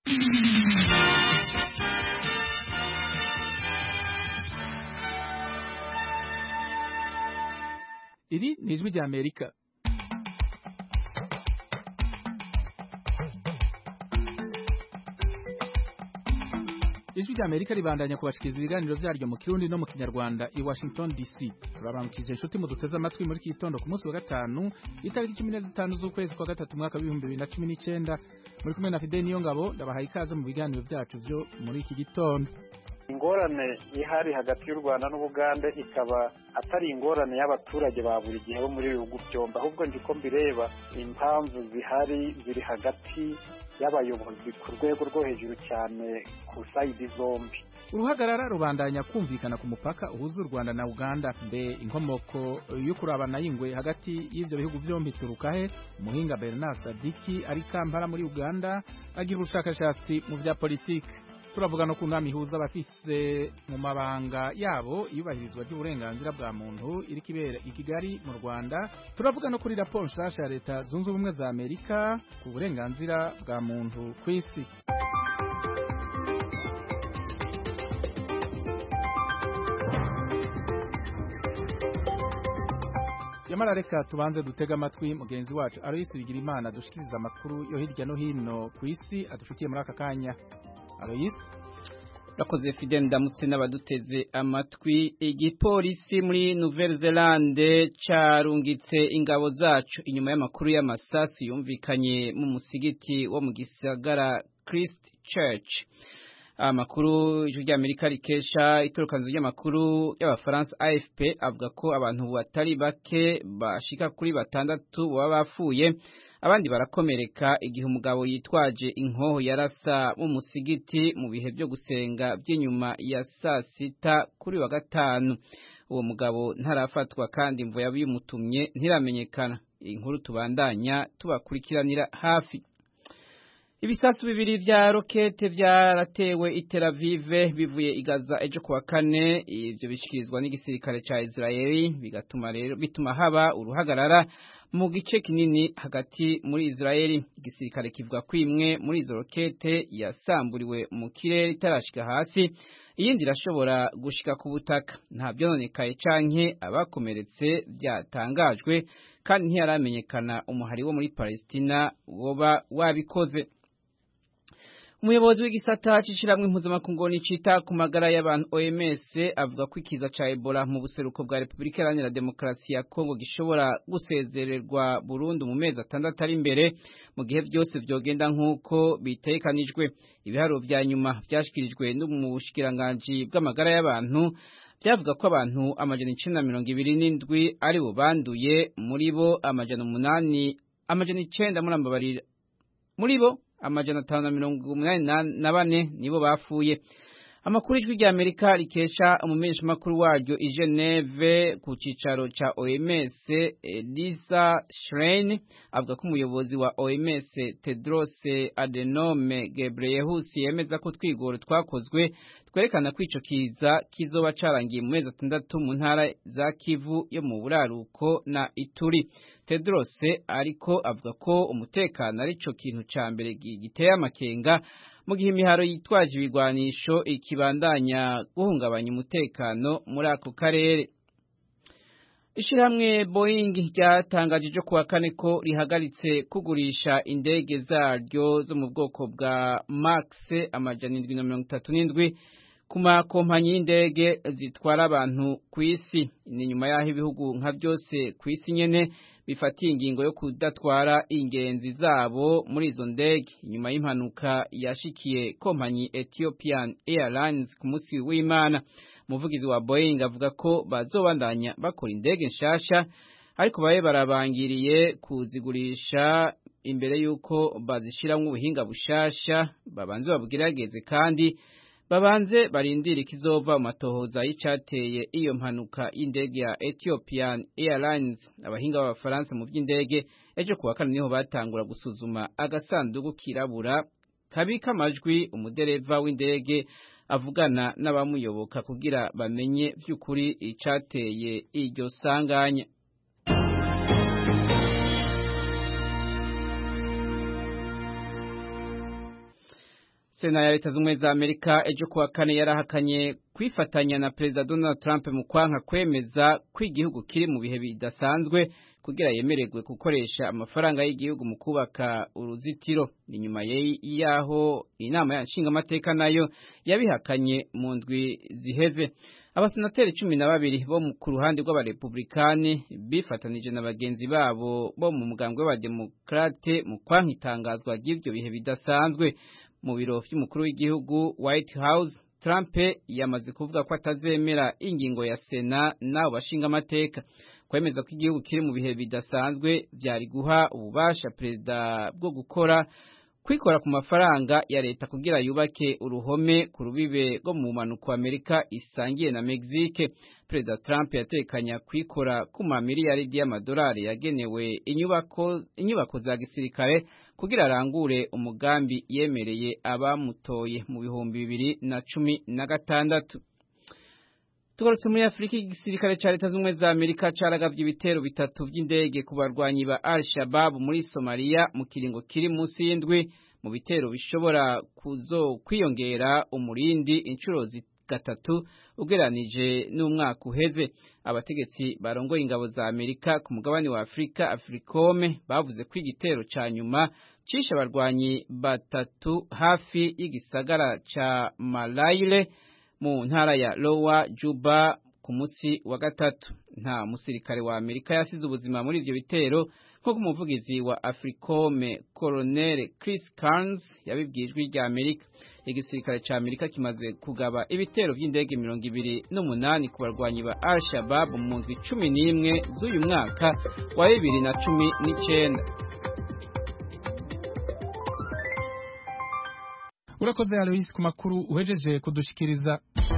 Iri ni ijwi rya Amerika. Ijwi rya Amerika ribandanya kubashikiriza ibiganiro vyaryo mu Kirundi no mu Kinyarwanda i Washington DC. Turabaramukije inshuti mu duteze amatwi muri kitondo ku munsi wa gatanu itariki 15 z'ukwezi kwa gatatu mwaka wa 2019. Muri kumwe na Fidel Niyongabo ndabahaye ikaze mu biganiro vyacu vyo muri iki gitondo. Ingorane ihari hagati y'u Rwanda n'Ubugande ikaba atari ingorane y'abaturage ba buri gihe bo muri bihugu byombi, ahubwo ndiko mbireba impamvu zihari ziri hagati y'abayobozi ku rwego rwo hejuru cyane ku sayidi zombi. Uruhagarara rubandanya kumvikana ku mupaka uhuza u Rwanda na Uganda. Mbe inkomoko yo kurabana y'ingwe hagati y'ivyo bihugu byombi turuka he? Umuhinga Bernard Sadiki ari Kampala muri Uganda agira ubushakashatsi mu vya politiki. Turavuga no kunama ihuza abafise mu mabanga yabo iyubahirizwa ry'uburenganzira bwa muntu iri kibera i Kigali mu Rwanda. Turavuga no kuri raporo nshasha ya Leta Zunze Ubumwe za Amerika ku burenganzira bwa muntu kw'isi. Yamara reka tubanze dutega amatwi mugenzi wacu Alois Bigirimana dushikiriza amakuru yo hirya no hino kw'isi adufitiye muri aka kanya. Alois, Rakoze Fidel ndamutse n'abaduteze amatwi. Igipolisi muri Nouvelle-Zélande carungitse ingabo zacu inyuma y'amakuru y'amasasu yumvikanye mu musigiti wo mu gisagara Christchurch. Amakuru ijwi rya Amerika rikesha itorokanzo ry'amakuru y'abafaransa AFP avuga ko abantu batari bake bashika kuri 6 baba bapfuye, abandi barakomereka igihe umugabo yitwaje inkoho yarasa mu musigiti mu bihe byo gusenga by'inyuma ya saa 6 kuri wa gatanu. Uwo mugabo ntarafatwa kandi imvo yabimutumye ntiramenyekana. Inkuru tubandanya tubakurikiranira hafi. Ibisasu bibiri vya rokete vyaratewe i Tel Aviv bivuye i Gaza ejo kuwa kane. Ivyo bishikirizwa n'igisirikare ca Israeli bituma haba uruhagarara mu gice kinini hagati muri Israeli. Igisirikare kivuga ko imwe muri izo rokete yasamburiwe mu kirere itarashika hasi, iyindi irashobora gushika ku butaka. Nta byononekaye canke abakomeretse byatangajwe kandi ntiyaramenyekana umuhari wo muri Palestina woba wabikoze. Umuyobozi w'igisata c'ishiramwe mpuzamakungu cita ku magara y'abantu OMS avuga ko ikiza ca Ebola mu buseruko bwa Republika Iharanira Demokarasi ya Kongo gishobora gusezererwa burundu mu mezi 6 ari imbere, mu gihe byose vyogenda nk'uko bitekanijwe. Ibiharuro vya nyuma vyashikirijwe n'umushikiranganji bw'amagara y'abantu byavuga ko abantu 927 ari bo banduye, muri bo 984 muri bo 584 nibo bapfuye. Amakuru ijwi rya Amerika rikesha umumenyesha makuru waryo i Geneve ku cicaro ca OMS Lisa Schrein avuga ko umuyobozi wa OMS Tedros Adhanom Ghebreyesus yemeza ko twigoro twakozwe twerekana ko ico kiza kizoba carangiye mu mezi 6 mu ntara za Kivu yo mu buraruko na Ituri. Tedros ariko avuga ko umutekano ari cyo kintu ca mbere giteye amakenga, mu gihe imiharo yitwaje ibigwanisho ikibandanya guhungabanya umutekano muri ako karere. Ishirahamwe Boeing ryatangaje ejo kuwa kane ko rihagaritse kugurisha indege zaryo zo mu bwoko bwa Max 737 ku makompanyi y'indege zitwara abantu ku isi. Ni nyuma y'aho ibihugu nka byose ku isi nyene bifatiye ingingo yo kudatwara ingenzi zabo muri izo ndege inyuma y'impanuka yashikiye kompanyi Ethiopian Airlines ku munsi w'Imana. Umuvugizi wa Boeing avuga ko bazobandanya bakora indege nshasha, ariko babe barabangiriye kuzigurisha imbere yuko bazishiramwo ubuhinga bushasha. Babanze babugerageze kandi babanze barindira ikizova mu matohoza y'icateye iyo mpanuka y'indege ya Ethiopian Airlines. Abahinga b'Abafaransa mu by'indege ejo kuwa kane niho batangura gusuzuma agasanduku kirabura kabika amajwi umudereva w'indege avugana n'abamuyoboka kugira bamenye vy'ukuri icateye iryo sanganya. Sena ya Leta Zunze za Amerika ejo kuwa kane yarahakanye kwifatanya na Perezida Donald Trump mu kwanka kwemeza ko igihugu kiri mu bihe bidasanzwe kugira yemererwe gukoresha amafaranga y'igihugu mu kubaka uruzitiro. Inyuma yaho inama nshingamateka nayo yabihakanye mu ndwi ziheze. Abasenateri 12 bo ku ruhande rw'abarepublikani bifatanije na bagenzi babo bo mu mugambwe w'abademokrate mu kwanka itangazwa ry'ibyo bihe bidasanzwe. Mu biro by'umukuru w'igihugu White House, Trump yamaze kuvuga ko atazemera ingingo ya Sena n'abo bashinga amateka kwemeza ko igihugu kiri mu bihe bidasanzwe byari guha ububasha perezida bwo kwikora ku mafaranga ya leta kugira yubake uruhome ku rubibe rwo mu manuko Amerika isangiye na Mexique. Perezida Trump yatekanya kwikora ku mamiliyaridi y'amadolari yagenewe inyubako za gisirikare kugira arangure umugambi yemereye abamutoye mu 2016. Tugarutse muri Afrika, igisirikare ca Leta Zunze za Amerika caragavye ibitero bitatu vy'indege ku barwanyi ba Al-Shabaab muri Somalia mu kiringo kiri munsi y'indwi, mu bitero bishobora kwiyongera umurindi inshuro gatatu ugeranije n'umwaka uheze. Abategetsi barongoye ingabo za Amerika ku mugabane wa Afrika, Africome, bavuze ko igitero ca nyuma cishe abarwanyi batatu hafi y'igisagara ca Malayle mu ntara ya Lower Juba ku musi wa gatatu. Nta musirikare wa Amerika yasize ubuzima muri ivyo bitero nk'uko umuvugizi wa Africome Colonel Chris Carnes yabibwijwe rya Amerika. Igisirikare ca Amerika kimaze kugaba ibitero vy'indege 28 ku barwanyi ba Al-Shabaab mu ndwi 11 z'uyu mwaka wa 2019. Urakoze Alois ku makuru uhejeje kudushikiriza.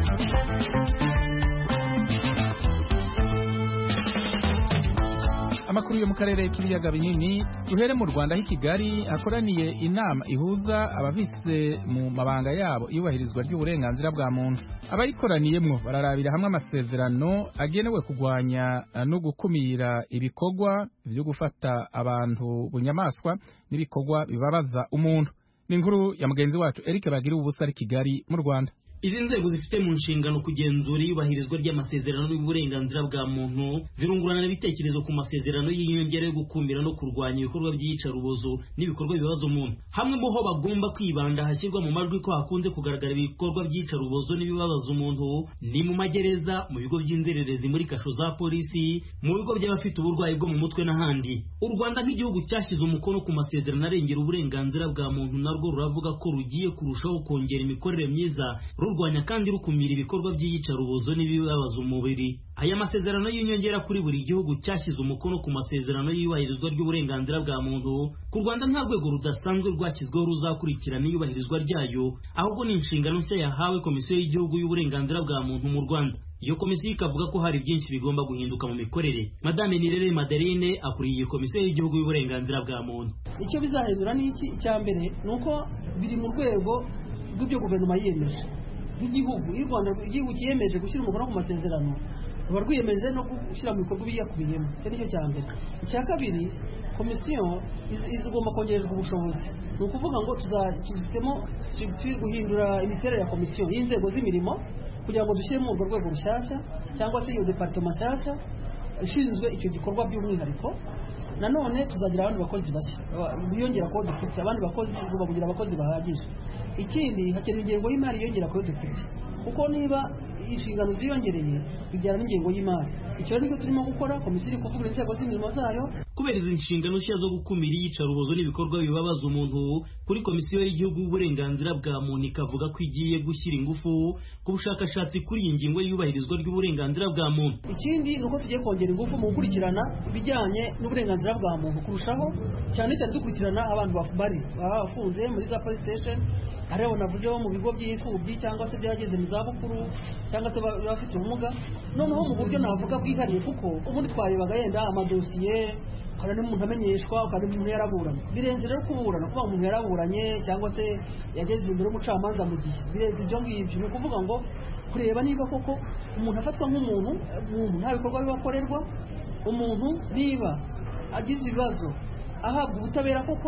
Amakuru yo mu karere k'ibiyaga binini, duhere mu Rwanda Kigali hakoraniye inama ihuza abavise mu mabanga yabo iyubahirizwa ry'uburenganzira bwa muntu. Abayikoraniyemwo bararabira hamwe amasezerano agenewe kugwanya no gukumira ibikorwa byo gufata abantu bunyamaswa n'ibikorwa bibabaza umuntu. Ni inkuru ya mugenzi wacu Eric Bagira ubusa ari Kigali mu Rwanda. Izi nzego zifite mu nshingano kugenzura iyubahirizwa ry'amasezerano y'uburenganzira bwa muntu zirungurana ibitekerezo ku masezerano y'inyongera yo gukumira no kurwanya ibikorwa by'iyicarubozo n'ibikorwa bibabaza umuntu. Hamwe mu ho bagomba kwibanda hashyirwa mu majwi ko hakunze kugaragara ibikorwa by'iyicarubozo n'ibibabaza umuntu ni mu magereza, mu bigo by'inzererezi, muri kasho za polisi, mu bigo by'abafite uburwayi bwo mu mutwe n'ahandi. U Rwanda nk'igihugu cyashyize umukono ku masezerano arengera uburenganzira bwa muntu narwo ruravuga ko rugiye kurushaho kongera imikorere myiza rurwanya kandi rukumira ibikorwa by'iyicarubozo n'ibibabaza umubiri. Aya masezerano y'inyongera kuri buri gihugu cyashyize umukono ku masezerano y'iyubahirizwa ry'uburenganzira bwa muntu. Ku Rwanda nta rwego rudasanzwe rwashyizweho ruzakurikirana iyubahirizwa ryayo, ahubwo ni inshingano nshya yahawe Komisiyo y'Igihugu y'Uburenganzira bwa Muntu mu Rwanda. Iyo komisiyo ikavuga ko hari byinshi bigomba guhinduka mu mikorere. Madame Nirere Madeline akuriye Komisiyo y'Igihugu y'Uburenganzira bwa Muntu. Icyo bizahindura ni iki? Icya mbere nuko biri mu rwego rw'ibyo guverinoma yiyemeje. Igihugu igihugu kiyemeje gushyira umukono ku masezerano ruba rwiyemeje no gushyira mu bikorwa biyakubiyemo. Icyo ni cyo cya mbere. Icya kabiri, komisiyo izigomba kongererwa ubushobozi. Ni ukuvuga ngo tuzashyizemo guhindura imiterere ya komisiyo y'inzego z'imirimo kugira ngo dushyiremo urwo rwego rushyashya cyangwa se iyo departement nshyashya ishinzwe icyo gikorwa by'umwihariko. Nanone tuzagira abandi bakozi bashya biyongera ko dufite abandi bakozi kugira abakozi bahagije. Ikindi hakenewe ingengo y'imari yongera ko dufite, kuko niba inshingano ziyongereye bijyana n'ingengo y'imari. Icyo nicyo turimo gukora. Komisiyo iri kuvugurura inzego z'imirimo zayo kubera izi nshingano nshya zo gukumira iyicarubozo n'ibikorwa bibabaza umuntu. Kuri Komisiyo y'Igihugu y'Uburenganzira bwa Muntu ikavuga ko igiye gushyira ingufu ku bushakashatsi kuri iyi ngingo y'iyubahirizwa ry'uburenganzira bwa muntu. Ikindi nuko tugiye kongera ingufu mu gukurikirana ibijyanye n'uburenganzira bwa muntu kurushaho, cyane cyane dukurikirana abantu bari bafunze muri za police station, aribo navuze bo mu bigo by'imfubyi cyangwa se byageze mu zabukuru cyangwa se bafite ubumuga. Noneho mu buryo navuga bwihariye, kuko ubundi twarebaga yenda amadosiye kandi umuntu amenyeshwa kandi umuntu yaraburanye. Birenze rero kuburana, kuba umuntu yaraburanye cyangwa se yageze imbere y'umucamanza mu gihe birenze ibyo ngibyo. Ni ukuvuga ngo kureba niba koko umuntu afatwa nk'umuntu nta bikorwa bibakorerwa, umuntu niba agize ibibazo ahabwa ubutabera koko,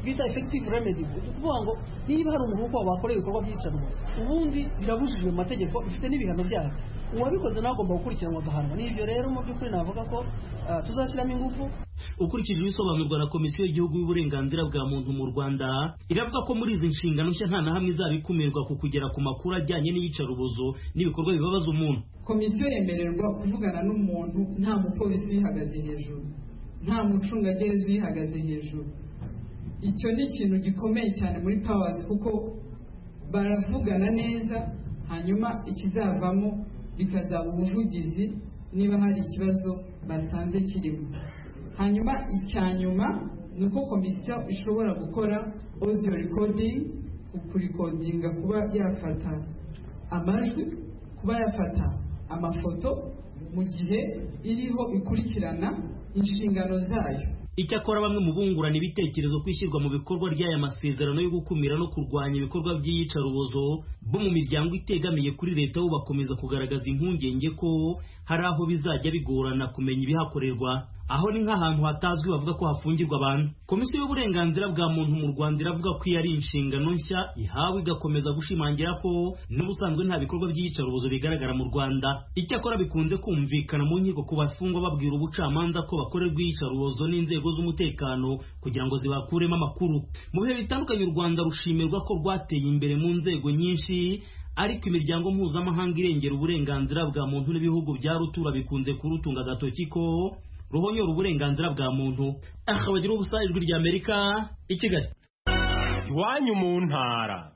bita effective remedy, kuvuga ngo niba hari umuntu uko wakoreye ibikorwa by'iyicarubozo ubundi birabujijwe mu mategeko, bifite n'ibihano byabo, uwabikoze nawe agomba gukurikiranwa agahanwa. N'ibyo rero mu by'ukuri navuga ko tuzashyiramo ingufu. Ukurikije ibisobanurwa na Komisiyo y'Igihugu y'Uburenganzira bwa Muntu mu Rwanda, iravuga ko muri izi nshingano nshya nta na hamwe izaba ikumirwa ku kugera ku makuru ajyanye n'iyicarubozo n'ibikorwa bibabaza umuntu. Komisiyo yemererwa kuvugana n'umuntu nta mupolisi uyihagaze hejuru, nta mucungagereza uyihagaze hejuru. Icyo ni ikintu gikomeye cyane muri powers, kuko baravugana neza, hanyuma ikizavamo bikazaba ubuvugizi niba hari ikibazo basanze kirimo. Hanyuma icyanyuma ni uko komisiyo ishobora gukora audio recording, kurikodinga, kuba yafata amajwi, kuba yafata amafoto mu gihe iriho ikurikirana inshingano zayo. Icyakora bamwe mu bungurana ibitekerezo kwishyirwa mu bikorwa ry'aya masezerano yo gukumira no kurwanya ibikorwa by'iyicarubozo bo mu miryango itegamiye kuri leta bo bakomeza kugaragaza impungenge ko hari aho bizajya bigorana kumenya ibihakorerwa, aho ni nk'ahantu hatazwi bavuga ko hafungirwa abantu. Komisiyo y'Uburenganzira bwa Muntu mu Rwanda iravuga ko iyo ari inshingano nshya ihawe, igakomeza gushimangira ko n'ubusanzwe nta bikorwa by'iyicarubozo bigaragara mu Rwanda. Icyakora bikunze kumvikana mu nkiko ku bafungwa babwira ubucamanza ko bakorerwa iyicarubozo n'inzego z'umutekano kugira ngo zibakuremo amakuru. Mu bihe bitandukanye u Rwanda rushimirwa ko rwateye imbere mu nzego nyinshi, ariko imiryango mpuzamahanga irengera uburenganzira bwa muntu n'ibihugu bya rutura bikunze kurutunga agatoki ko ruhonyora uburenganzira bwa muntu. Bagira ubusa, Ijwi ry'Amerika, i Kigali. Iwanyu mu ntara.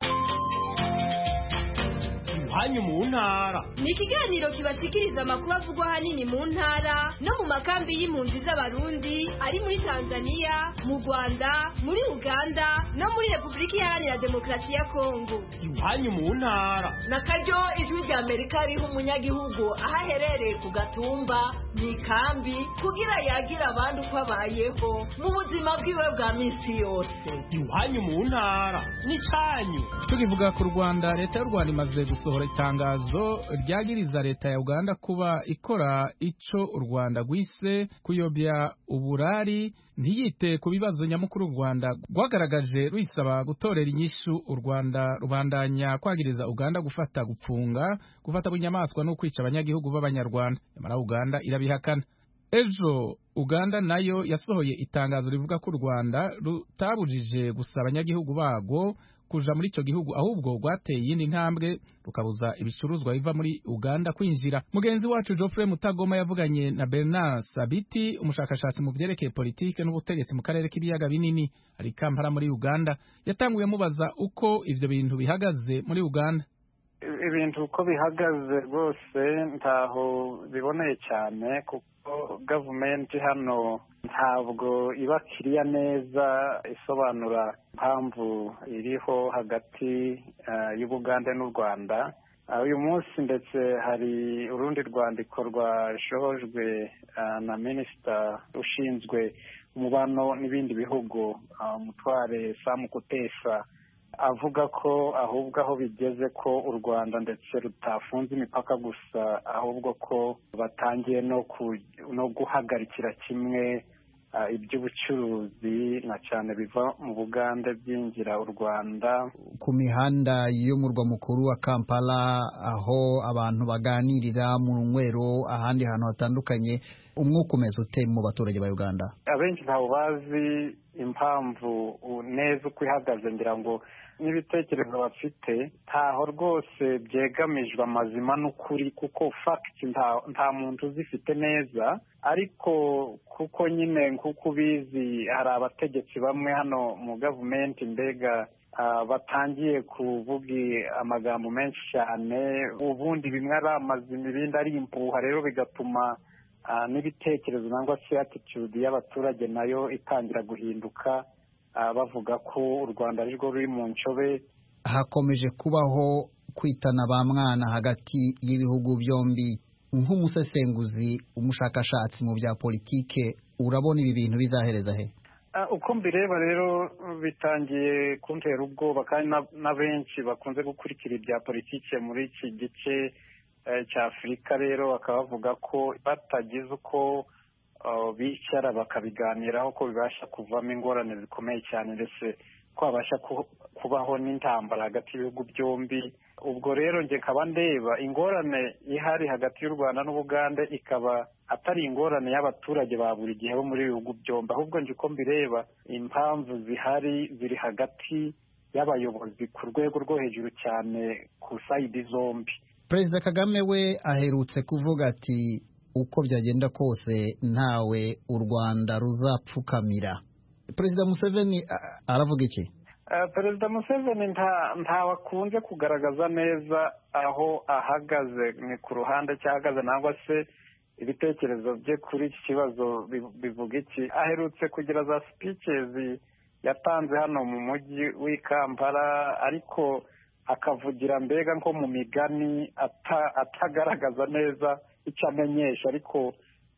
Iwanyu mu ntara ni ikiganiro kibashikiriza amakuru avugwa ahanini mu ntara no mu makambi y'impunzi z'abarundi ari muri Tanzania, mu Rwanda, muri Uganda no muri Repubulika Iharanira Demokarasi ya Kongo. Iwanyu mu ntara nakaryo Ijwi ry'Amerika riha umunyagihugu aho aherereye ku gatumba mu ikambi kugira yagira abandi uko abayeho mu buzima bwiwe bwa minsi yose. Iwanyu mu ntara ni cyanyu. Tukivuga ku Rwanda, leta y'u Rwanda imaze gusohora itangazo ryagiriza leta ya Uganda kuba ikora ico u Rwanda gwise kuyobya uburari, ntiyite ku bibazo nyamukuru u Rwanda rwagaragaje ruisaba gutorera inyishu. U Rwanda rubandanya kwagiriza Uganda gufata bunyamaswa no kwica abanyagihugu b'abanyarwanda, nyamara Uganda irabihakana. Ejo Uganda nayo yasohoye itangazo rivuga ko u Rwanda rutabujije gusa abanyagihugu bago kuja muri ico gihugu, ahubwo rwateye iyindi ntambwe rukabuza ibicuruzwa biva muri Uganda kwinjira. Mugenzi wacu Geoffrey Mutagoma yavuganye na Bernard Sabiti, umushakashatsi mu vyerekeye politike n'ubutegetsi mu karere k'ibiyaga binini, ari Kampala muri Uganda. Yatanguye mubaza uko ivyo bintu bihagaze muri Uganda. Ibintu uko bihagaze rwose ntaho biboneye cyane, kuko gavumenti hano ntabwo iba kiriya neza isobanura impamvu iriho hagati y'Ubugande n'u Rwanda. Uyu munsi ndetse hari urundi rwandiko rwashojwe na minisita ushinzwe umubano n'ibindi bihugu, Mutware Sam Kutesa, avuga ko ahubwo aho bigeze ko u Rwanda ndetse rutafunze imipaka gusa, ahubwo ko batangiye no guhagarikira kimwe iby'ubucuruzi na cyane biva mu Bugande byinjira u Rwanda. Ku mihanda y'umurwa mukuru wa Kampala, aho abantu baganirira mu nwero, ahandi hantu hatandukanye, umwuka umeze ute mu baturage ba Uganda? Abenshi ntaho bazi impamvu neza uko ihagaze, ngira ngo n'ibitekerezo bafite ntaho rwose byegamijwe amazima n'ukuri, kuko facts nta muntu uzifite neza. Ariko kuko nyine nk'uko ubizi hari abategetsi bamwe hano mu gavumenti mbega batangiye kuvuga amagambo menshi cyane, ubundi bimwe ari amazima ibindi ari impuha, rero bigatuma n'ibitekerezo nangwa se attitude y'abaturage nayo itangira guhinduka, bavuga ko u Rwanda ari rwo ruri mu ncobe. Hakomeje kubaho kwitana ba mwana hagati y'ibihugu byombi. Nk'umusesenguzi, umushakashatsi mu bya politike, urabona ibi bintu bizahereza he? Uko mbireba rero bitangiye kuntera ubwoba, kandi na benshi bakunze gukurikira ibya politike muri iki gice cya Afurika rero bakaba bavuga ko batagize uko bicara bakabiganiraho ko bibasha kuvamo ingorane zikomeye cyane ndetse ko habasha kubaho n'intambara hagati y'ibihugu byombi. ubwo rero njye nkaba ndeba ingorane ihari hagati y'u Rwanda n'Ubugande ikaba atari ingorane y'abaturage ba buri gihe bo muri bihugu byombi, ahubwo nje ko mbireba impamvu ziri hagati y'abayobozi ku rwego rwo hejuru cyane ku sayidi zombi. Perezida Kagame we aherutse kuvuga ati uko byagenda kose ntawe u Rwanda ruzapfukamira. Perezida Museveni aravuga iki? Perezida Museveni ntawe akunze kugaragaza neza aho ahagaze, ni ku ruhande cyahagaze nangwa se ibitekerezo bye kuri iki kibazo bivuga iki. Aherutse kugira za speeches yatanze hano mu mujyi w'i Kampala, ariko akavugira mbega nko mu migani atagaragaza neza icyo amenyesha, ariko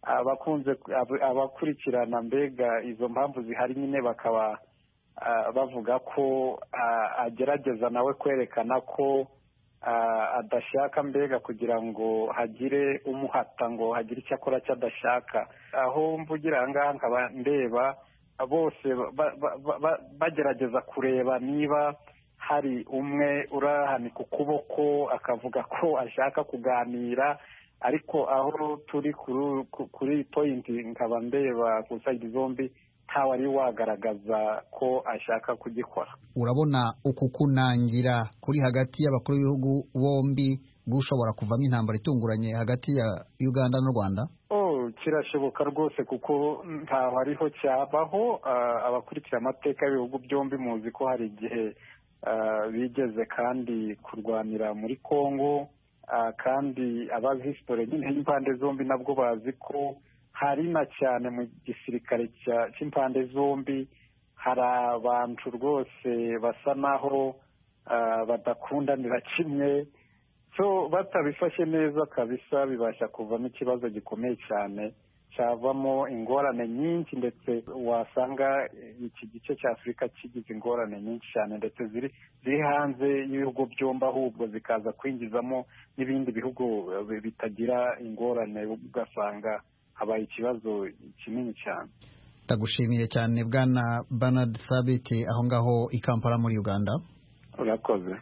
abakurikirana mbega izo mpamvu zihari nyine bakaba bavuga ko agerageza nawe kwerekana ko adashaka mbega kugira ngo hagire umuhata ngo hagire icyo akora cyadashaka. Aho mvugira aha ngaha nkaba ndeba bose bagerageza kureba niba hari umwe urahanika ukuboko akavuga ko ashaka kuganira, ariko aho turi kuri pointi nkaba ndeba ku sayidi zombi ntawe ari wagaragaza ko ashaka kugikora. Urabona uku kunangira kuri hagati y'abakuru b'ibihugu bombi gushobora kuvamo intambara itunguranye hagati ya Uganda n'u Rwanda? Kirashoboka rwose kuko ntaho ariho cyabaho. Abakurikira amateka y'ibihugu byombi muzi ko hari igihe bigeze kandi kurwanira muri Kongo, kandi abazi history nyine y'impande zombi nabwo bazi ko hari na cyane mu gisirikare cy'impande zombi hari abantu rwose basa naho badakundanira kimwe, so batabifashe neza kabisa bibasha kuvamo ikibazo gikomeye cyane cyavamo ingorane nyinshi, ndetse wasanga iki gice cya Afurika kigize ingorane nyinshi cyane ndetse ziri hanze y'ibihugu byombi, ahubwo zikaza kwinjizamo n'ibindi bihugu bitagira ingorane, ugasanga habaye ikibazo kinini cyane. Ndagushimiye cyane Bwana Bernard Sabiti aho ngaho i Kampala muri Uganda. Urakoze.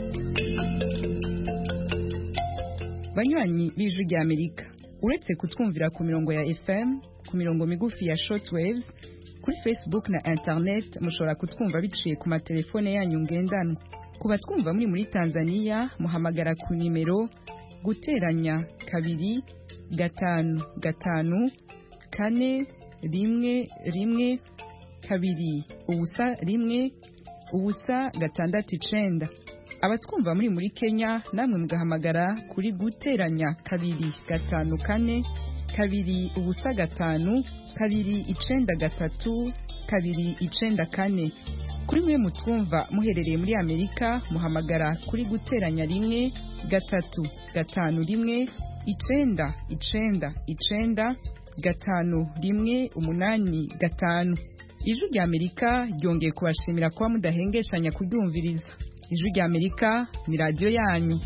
Banywanyi b'Ijwi ry'Amerika, uretse kutwumvira ku mirongo ya FM, ku mirongo migufi ya shortwaves, kuri Facebook na internet mushobora kutwumva biciye ku matelefone yanyu ngendanwa. Ku batwumva muri Tanzania muhamagara ku nimero guteranya 2 5 5 4 1 1 2 ubusa 1 ubusa 6 abatwumva muri Kenya namwe mugahamagara kuri guteranya 2 5 4 2 ubusa 5 2 9 3 2 9 4. Kuri mwe mutwumva muherereye muri Amerika muhamagara kuri guteranya 1 3 5 1 9 9 9 5 1 8 5. Ijwi ry'Amerika ryongeye kubashimira kuba mudahengeshanya kuryumviriza. Ijwi ry'Amerika ni radio yanyu.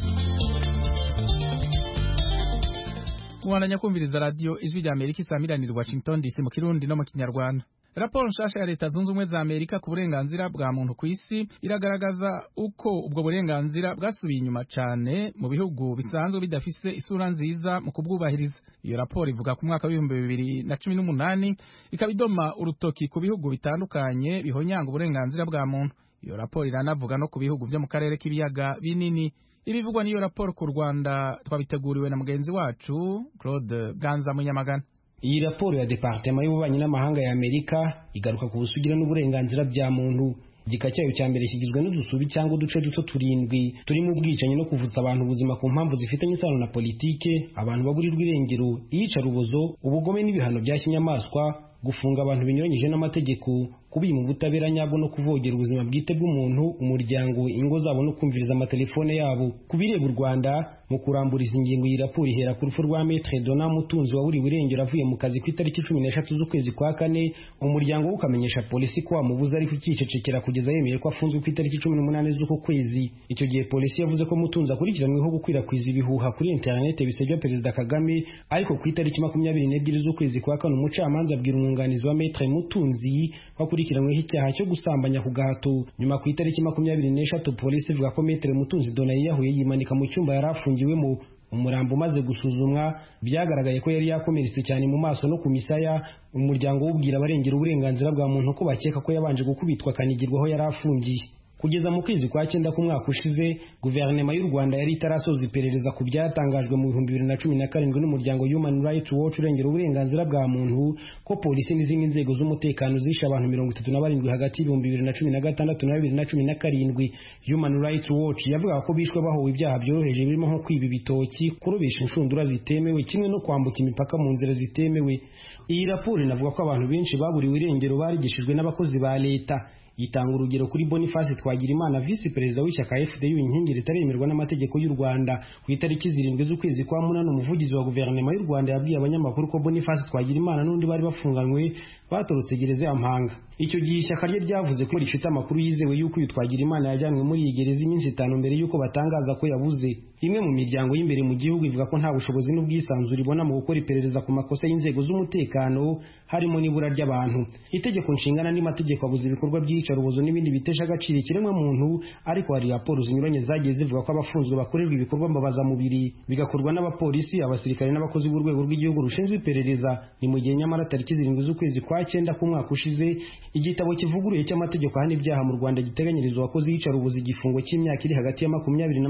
Mwananya kumviriza radio Ijwi ry'Amerika isamiranira Washington DC mu Kirundi no mu Kinyarwanda. Raporo nshasha ya Leta Zunze Ubumwe za Amerika ku burenganzira bwa muntu ku isi iragaragaza uko ubwo burenganzira bwasubiye inyuma cyane mu bihugu bisanzwe bidafise isura nziza mu kubwubahiriza. Iyo raporo ivuga ku mwaka wa 2018 ikabidoma urutoki ku bihugu bitandukanye bihonyanga uburenganzira bwa muntu. Iyo raporo iranavuga no ku bihugu byo mu karere k'ibiyaga binini. Ibivugwa n'iyo raporo ku Rwanda twabiteguriwe na mugenzi wacu Claude Ganza Munyamagana. Iyi raporo ya Departement y'Ububanyi n'Amahanga ya Amerika igaruka ku busugira n'uburenganzira bya muntu. Igika cyayo cya mbere kigizwe n'udusubi cyangwa uduce duto turindwi turimo ubwicanyi no kuvutsa abantu ubuzima ku mpamvu zifitanye isano na politike, abantu baburirwa irengero, iyicarubozo, ubugome n'ibihano bya kinyamaswa, gufunga abantu binyuranyije n'amategeko, kubima ubutabera nyabwo no kuvogera ubuzima bwite bw'umuntu, umuryango, ingo zabo no kumviriza amatelefone yabo. Ku bireba u Rwanda mu kurambura izi ngingo, iyi raporo ihera ku rupfu rwa Maître Donat Mutunzi waburiwe irengero avuye mu kazi ku itariki 13 z'ukwezi kwa kane, umuryango we ukamenyesha polisi ko wamubuza ariko ikicecekera kugeza yemeye ko afunzwe ku itariki 18 z'uko kwezi. Icyo gihe polisi yavuze ko Mutunzi akurikiranweho gukwirakwiza ibihuha kuri internet bisebya Perezida Kagame, ariko ku itariki 22 z'ukwezi kwa kane umucamanza abwira umwunganizi wa Maître Mutunzi wakurikiranweho icyaha cyo gusambanya ku gahato. Nyuma ku itariki 23 polisi ivuga ko Maître Mutunzi Donat yahuye yimanika mu cyumba yari afungiwemo. Umurambo umaze gusuzumwa byagaragaye ko yari yakomeretse cyane mu maso no ku misaya. Umuryango wubwira abarengera uburenganzira bwa muntu ko bakeka ko yabanje gukubitwa akanigirwaho yari afungiye. Kugeza mu kwezi kwa 9 k'umwaka ushize, guverinoma y'u Rwanda yari itarasoza iperereza ku byatangajwe mu 2017 n'umuryango Human Rights Watch urengera uburenganzira bwa muntu ko polisi n'izindi nzego z'umutekano zishe abantu 37 hagati y'2016 na 2017. Human Rights Watch yavuga ko bishwe bahowe ibyaha byoroheje birimo nko kwiba ibitoki, kurobesha inshundura zitemewe, kimwe no kwambuka imipaka mu nzira zitemewe. Iyi raporo inavuga ko abantu benshi baburiwe irengero barigishijwe n'abakozi ba leta. Itanga urugero kuri Boniface Twagirimana, visi perezida w'ishyaka FDU inkingi ritaremerwa n'amategeko y'u Rwanda. Ku itariki 7 z'ukwezi kwa munani, umuvugizi wa guverinoma y'u Rwanda yabwiye abanyamakuru ko Boniface Twagirimana n'undi bari bafunganywe batorotse gereza ya Mpanga. Icyo gihe ishyaka rye ryavuze ko rifite amakuru yizewe y'uko uyu Twagirimana yajyanwe muri iyi gereza iminsi 5 mbere y'uko batangaza ko yabuze. Imwe mu miryango y'imbere mu gihugu ivuga ko nta bushobozi n'ubwisanzure ibona mu gukora iperereza ku makosa y'inzego z'umutekano, harimo n'ibura ry'abantu. Itegeko nshinga n'andi mategeko abuza ibikorwa by'iyicarubozo n'ibindi bitesha agaciro ikiremwa muntu, ariko hari raporo zinyuranye zagiye zivuga ko abafunzwe bakorerwa ibikorwa mbabazamubiri bigakorwa n'abapolisi, abasirikare n'abakozi b'urwego rw'igihugu rushinzwe iperereza. Ni mu gihe nyamara tariki 7 z'ukwezi kwa 9 k'umwaka ushize, igitabo kivuguruye cy'amategeko ahana ibyaha mu Rwanda giteganyiriza abakozi y'iyicarubozo igifungo cy'imyaka iri hagati ya 20 na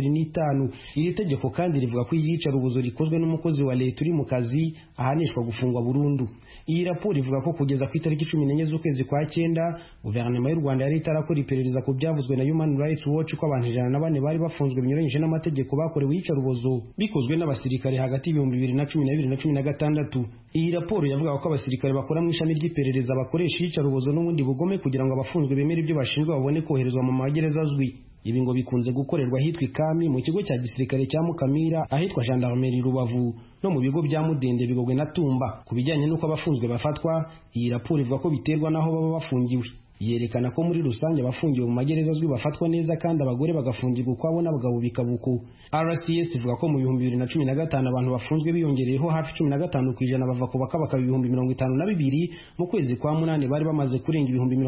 25. Iri tegeko kandi rivuga ko iyicarubozo rikozwe n'umukozi wa leta uri mu kazi ahanishwa gufungwa burundu. Iyi raporo ivuga ko kugeza ku itariki 14 z'ukwezi kwa 9 guverinoma y'u Rwanda yari itarakora iperereza ku byavuzwe na Human Rights Watch ko abantu 104 bari bafunzwe binyuranyije n'amategeko bakorewe iyicarubozo bikozwe n'abasirikare hagati y'ibihumbi 2012 na 2016. Iyi raporo yavuga ko abasirikare bakora mu ishami ry'iperereza bakoresha iyicarubozo n'ubundi bugome kugira ngo abafunzwe bemere ibyo bashinjwa babone koherezwa mu magereza azwi. Ibi ngo bikunze gukorerwa ahitwa Ikami, mu kigo cya gisirikare cya Mukamira, ahitwa Gendarmerie Rubavu, no mu bigo bya Mudende, Bigogwe na Tumba. Ku bijyanye n'uko abafunzwe bafatwa, iyi raporo ivuga ko biterwa n'aho baba bafungiwe. Yerekana ko muri rusange abafungiwe mu magereza azwi bafatwa neza kandi abagore bagafungirwa ukwabo n'abagabo bikabuku. RCS ivuga ko mu 2015 abantu bafunzwe biyongereyeho hafi 15% bava ku bakabaka 52,000 mu kwezi kwa munani bari bamaze kurenga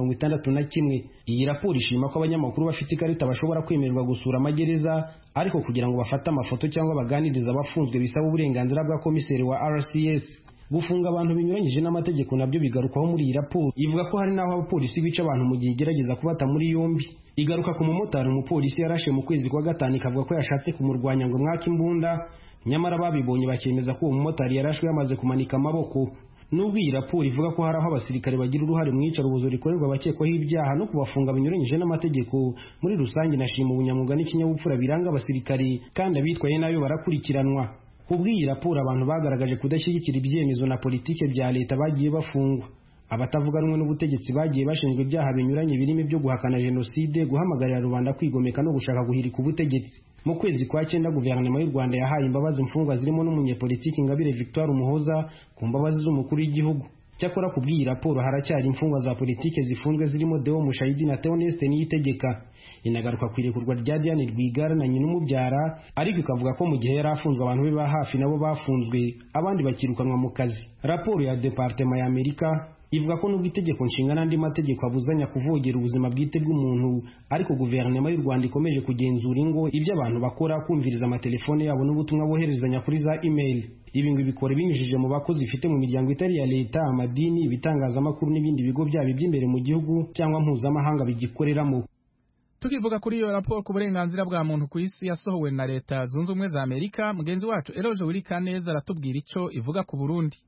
61,000. Iyi raporo ishima ko abanyamakuru bafite ikarita bashobora kwemererwa gusura amagereza, ariko kugira ngo bafate amafoto cyangwa baganiriza abafunzwe bisaba uburenganzira bwa komiseri wa RCS. Gufunga abantu binyuranyije n'amategeko nabyo bigarukwaho muri iyi raporo. Ivuga ko hari n'aho abapolisi bica abantu mu gihe igerageza kubata muri yombi. Igaruka ku mumotari umupolisi yarashe mu kwezi kwa 5 ikavuga ko yashatse kumurwanya ngo mwaka imbunda, nyamara babibonye bakemeza ko uwo mumotari yarashwe yamaze kumanika amaboko. Nubwo iyi raporo ivuga ko hari aho abasirikare bagira uruhare mu iyicarubozo rikorerwa abakekwaho ibyaha no kubafunga binyuranyije n'amategeko, muri rusange nashima ubunyamwuga n'ikinyabupfura biranga abasirikare, kandi abitwaye nayo barakurikiranwa. Kubw'iyi raporo abantu bagaragaje kudashyigikira ibyemezo na politike bya leta bagiye bafungwa. Abatavuga rumwe n'ubutegetsi bagiye bashinjwa ibyaha binyuranye birimo ibyo guhakana jenoside, guhamagarira rubanda kwigomeka no gushaka guhirika ubutegetsi. Mu kwezi kwa 9 guverinoma y'u Rwanda yahaye imbabazi imfungwa zirimo n'umunyepolitiki Ingabire Victoire Umuhoza ku mbabazi z'umukuru w'igihugu. Cyakora kubw'iyi raporo haracyari imfungwa za politike zifunzwe zirimo Deo Mushayidi na Theoneste Niyitegeka. Inagaruka ku irekurwa rya Diane Rwigara na nyina umubyara, ariko ikavuga ko mu gihe yari afunzwe abantu be ba hafi nabo bafunzwe, abandi bakirukanwa mu kazi. Raporo ya Departement ya Amerika ivuga ko nubwo itegeko nshinga n'andi mategeko abuzanya kuvogera ubuzima bwite bw'umuntu, ariko guverinoma y'u Rwanda ikomeje kugenzura ingo, ibyo abantu bakora, kumviriza amatelefone yabo n'ubutumwa boherezanya kuri za email. Ibi ngo bikora binyujije mu bakozi bifite mu miryango itari ya leta, amadini, ibitangazamakuru n'ibindi bigo byabo by'imbere mu gihugu cyangwa mpuzamahanga bigikoreramo. Tukivuga kuri iyo raporo ku burenganzira bwa muntu ku isi yasohowe na Leta Zunze Ubumwe za Amerika, mugenzi wacu Eroje Wirikaneza aratubwira icyo ivuga ku Burundi.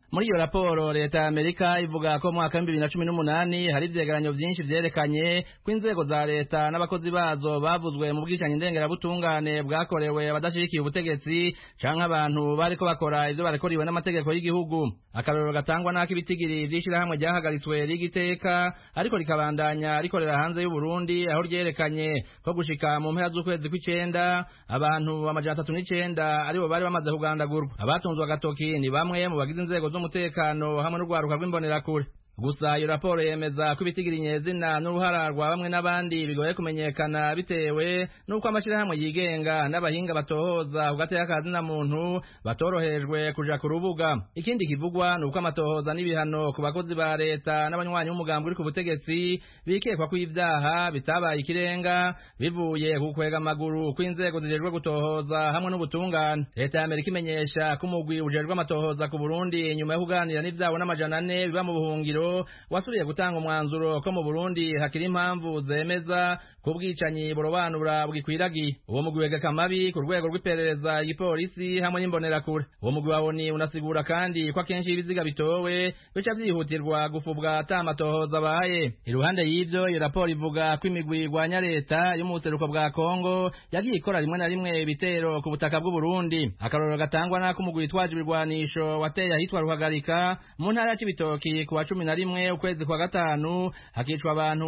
Muri iyo raporo leta ya Amerika ivuga ko mu mwaka 2018 hari ivyegeranyo vyinshi vyerekanye ko inzego za leta n'abakozi bazo bavuzwe mu bwicanyi ndengerabutungane bwakorewe abadashirikiye ubutegetsi canke abantu bariko bakora ivyo barekoriwe n'amategeko y'igihugu. Akarorero gatangwa n'ako ibitigiri vy'ishirahamwe ryahagaritswe rigiteka ariko rikabandanya rikorera hanze y'u Burundi, aho ryerekanye ko gushika mu mpera z'ukwezi kw'icenda abantu 309 aribo bari bamaze kugandagurwa. Abatunzwe agatoki ni bamwe mu bagize inzego z'umutekano hamwe n'urwaruka rw'imbonerakure. Gusa iyo raporo yemeza ko ibitigiri nyezina n'uruhara rwa bamwe n'abandi bigoye kumenyekana bitewe n'uko amashirahamwe yigenga n'abahinga batohoza ugateka kazina muntu batorohejwe kuja ku rubuga. Ikindi kivugwa nuko amatohoza n'ibihano ku bakozi ba leta n'abanywanyi b'umugambi uri ku butegetsi bikekwa ko ivyaha bitabaye ikirenga bivuye ku kwega amaguru kw'inzego zijejwe gutohoza hamwe n'ubutungane. Leta ya Amerika imenyesha ko umugwi ujejwe amatohoza ku Burundi nyuma yo kuganira n'ivyawo n'amajana 4 biba mu buhungiro wasuriye gutanga umwanzuro ko mu Burundi hakiri impamvu zemeza ko ubwicanyi burobanura bwikwiragiye. Uwo mugwi wegeka amabi ku rwego rw'iperereza igipolisi hamwe n'imbonerakure. Uwo mugwi waboni unasigura kandi ko akenshi ibiziga bitowe bica vyihutirwa gufubwa ata amatohoza abaye. Iruhande y'ivyo iyo raporo ivuga ko imigwi igwanya leta yo mu buseruko bwa Kongo yagiye ikora rimwe na rimwe ibitero ku butaka bw'u Burundi. Akarorero gatangwa n'ako umugwi witwaje ibirwanisho wateye ahitwa Ruhagarika mu ntara ya Cibitoki ku wa 11 ukwezi kwa gatanu hakicwa abantu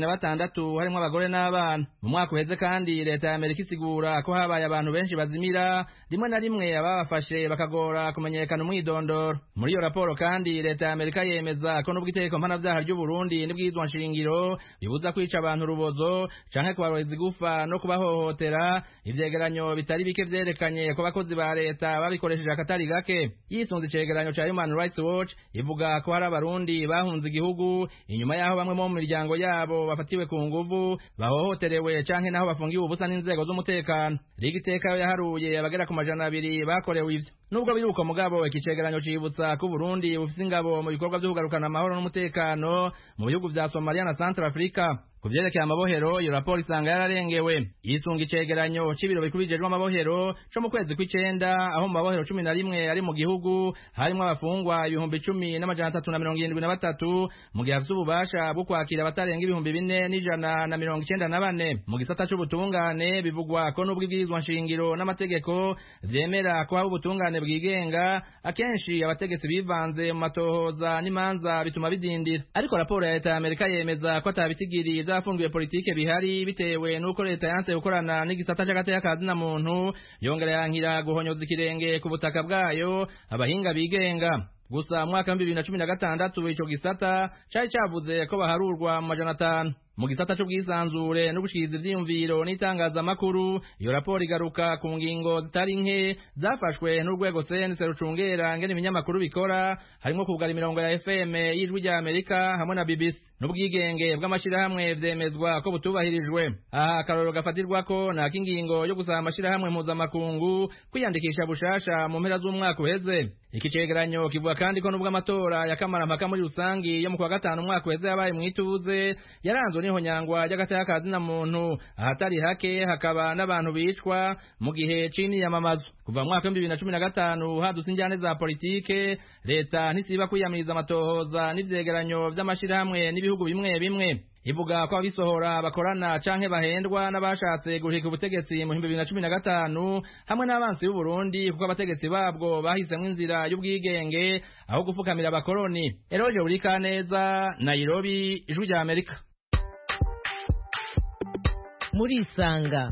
26 harimo abagore n'abana. Mu mwaka uheze kandi leta ya Amerika isigura ko habaye abantu benshi bazimira rimwe na rimwe ababafashe bakagora kumenyekana umwidondoro. Muri iyo raporo kandi leta ya Amerika yemeza ko n'ubwo itegeko mpanavyaha ry'u Burundi n'ibwirizwa nshingiro bibuza kwica abantu urubozo canke kubaroreza igufa no kubahohotera, ivyegeranyo bitari bike vyerekanye ko abakozi ba leta babikoresheje akatari gake. Yisunze icegeranyo ca Human Rights Watch ivuga ko hari abarundi bahunze igihugu inyuma yaho bamwe mu miryango yabo bafatiwe ku nguvu, bahohoterewe canke naho bafungiwe ubusa n'inzego z'umutekano. Rigiteka yaharuye abagera ku 200 bakorewe ivyo. Nubwo biruko mugabo ikicegeranyo cibutsa ko Burundi bufise ingabo mu bikorwa byo kugarukana amahoro n'umutekano mu bihugu vya Somalia na Central Africa. Kuvyerekeye amabohero iyo raporo isanga yararengewe. Yisunga icegeranyo c'ibiro bikuru bijejwe amabohero co mu kwezi kw'icenda aho mu mabohero 11 ari mu gihugu harimo abafungwa 10,373 mu gihe afise ububasha bwo kwakira abatarenga 4,194. Mu gisata c'ubutungane bivugwa ko n'ubwo ibwirizwa nshingiro n'amategeko vyemera ko haba ubutungane bwigenga, akenshi abategetsi bivanze mu matohoza n'imanza bituma bidindira. Ariko raporo ya leta ya Amerika yemeza ko atabitigiri zafungiwe politike bihari bitewe nuko leta yanse gukorana n'igisata c'agateka kazina muntu, yongera yankira guhonyoza ikirenge ku butaka bwayo abahinga bigenga. Gusa mu mwaka 2016 ico gisata cari cavuze ko baharurwa mu 500. Mu gisata c'ubwisanzure no gushikiriza ivyiyumviro n'itangazamakuru iyo raporo igaruka ku ngingo zitari nke zafashwe n'urwego CNC rucungera ngene ibinyamakuru bikora, harimo kugara imirongo ya FM y'ijwi rya Amerika hamwe na BBC. N'ubwigenge bw'amashirahamwe vyemezwa ko butubahirijwe. Aha akarorero gafatirwako na kingingo yo gusaba amashirahamwe mpuzamakungu kwiyandikisha bushasha mu mpera z'umwaka uheze. Iki cegeranyo kivuga kandi ko nubwo amatora ya kamarampaka muri rusangi yo mu kwa gatanu umwaka uheze yabaye mwituze, yaranzwe n'ihonyangwa ry'agateka kazina muntu, ahatari hake hakaba n'abantu bicwa mu gihe c'imyiyamamazo. Kuva mu mwaka 2015 hadutse injyane za politike, leta ntisiba kwiyamiriza amatohoza n'ivyegeranyo vy'amashirahamwe n'ibihugu bimwe bimwe. Ivuga ko abisohora bakorana canke bahendwa n'abashatse guhika ubutegetsi mu 2015 hamwe n'abansi b'u Burundi kuko abategetsi babwo bahisemwe inzira y'ubwigenge aho gufukamira abakoroni. Eroje Burika neza, Nairobi, Ijwi rya Amerika. Muri Isanga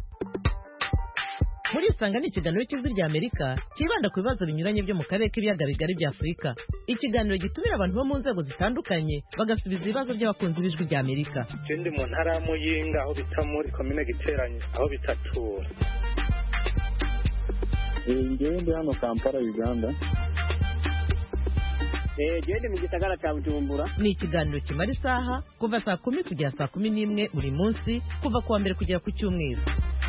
ni ikiganiro cy'Ijwi rya Amerika kibanda ku bibazo binyuranye byo mu karere k'ibiyaga bigari bya Afurika. Ikiganiro gitumira abantu bo mu nzego zitandukanye bagasubiza ibibazo by'abakunzi b'Ijwi rya Amerika. Ndi mu ntara ya Muyinga aho bita muri komine Giteranyi aho bita Tura. Ndi hano Kampala, Uganda. Ndi mu gisagara cya Bujumbura. Ni ikiganiro kimara isaha kuva saa 10 kugera saa 11 buri munsi kuva kuwa mbere kugera ku cyumweru.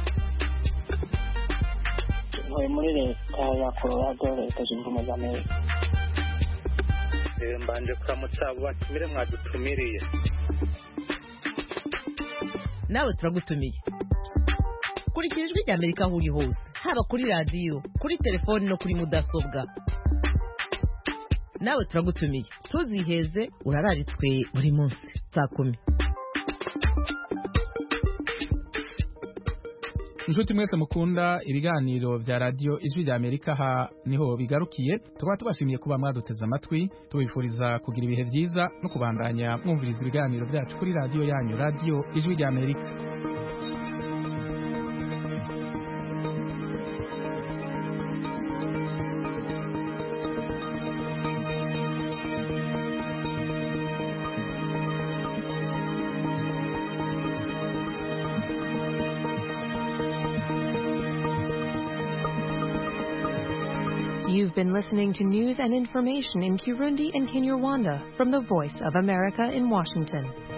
Muri leta ya Colorado, Leta Zunze Ubumwe za Amerika. Mbanje kuramutsa abo batumire mwadutumiriye. Nawe turagutumiye. Kurikira Ijwi rya Amerika aho uri hose, haba kuri radio, kuri telefoni no kuri mudasobwa. nawe turagutumiye ntuziheze urararitswe buri munsi saa 10. Inshuti mwese mukunda ibiganiro vya radio Ijwi rya Amerika, ha niho bigarukiye. Tukaba tubashimiye kuba mwaduteze amatwi, tubifuriza kugira ibihe vyiza no kubandanya mwumviriza ibiganiro vyacu kuri radio yanyu, radio Ijwi rya Amerika. You've been listening to news and information in Kirundi and Kinyarwanda from the Voice of America in Washington.